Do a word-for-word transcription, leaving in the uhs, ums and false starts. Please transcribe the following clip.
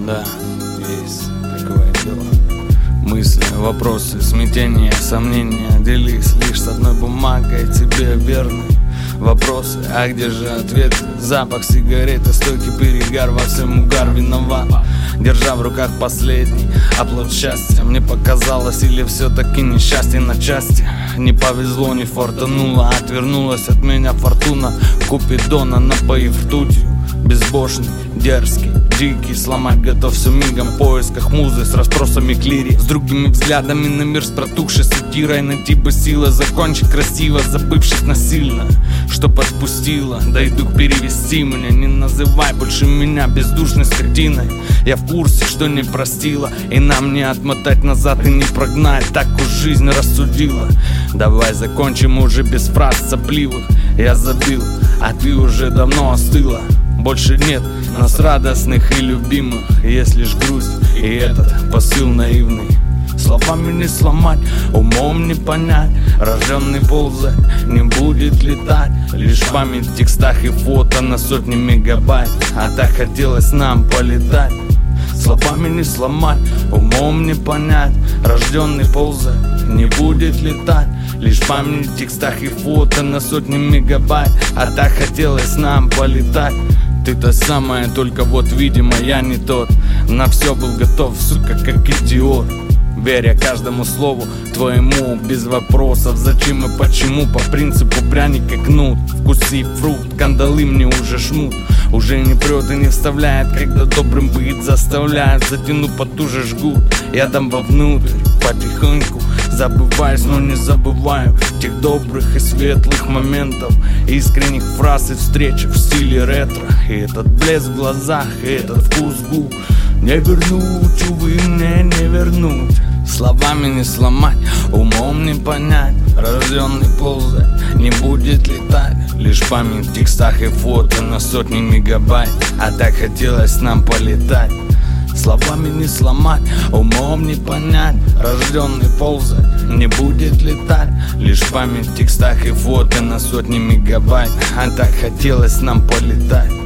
Да, есть такое дело. Мысли, вопросы, смятения, сомнения. Делись лишь с одной бумагой, тебе верны вопросы. А где же ответы? Запах сигареты, стойкий перегар, во всем угар виноват. Держа в руках последний оплот счастья. Мне показалось, или все-таки несчастье на части. Не повезло, не фортануло, отвернулась от меня фортуна. Купидона, напоив ртутью. Безбожный, дерзкий, дикий, сломать готов все мигом. В поисках музы с расспросами клири, с другими взглядами на мир, с протухшей сатирой. Найти бы силы, закончить красиво, забывшись насильно. Что подпустило, дойду перевести меня. Не называй больше меня бездушной скотиной. Я в курсе, что не простила, и нам не отмотать назад и не прогнать. Так уж жизнь рассудила. Давай закончим уже без фраз сопливых. Я забил, а ты уже давно остыла. Больше нет нас радостных и любимых. Есть лишь грусть и этот посыл наивный. Словами не сломать, умом не понять. Рожденный ползать, не будет летать. Лишь память в текстах и фото на сотни мегабайт. А так хотелось нам полетать. Словами не сломать, умом не понять. Рожденный ползать, не будет летать. Лишь память в текстах и фото на сотни мегабайт. А так хотелось нам полетать. Ты та самая, только вот, видимо, я не тот. На все был готов, сука, как идиот. Веря каждому слову твоему, без вопросов. Зачем и почему, по принципу пряник и кнут. Вкуси фрукт, кандалы мне уже жмут. Уже не прет и не вставляет, когда добрым быть заставляет. Затяну потуже жгут, я дам вовнутрь потихоньку. Забываюсь, но не забываю тех добрых и светлых моментов, искренних фраз и встреч в стиле ретро. И этот блеск в глазах, и этот вкус губ не вернуть, увы, мне не вернуть. Словами не сломать, умом не понять. Рожденный ползать, не будет летать. Лишь память в текстах и фото на сотни мегабайт. А так хотелось нам полетать. Словами не сломать, умом не понять. Рожденный ползать, не будет летать. Лишь память в текстах и фото на сотни мегабайт. А так хотелось нам полетать.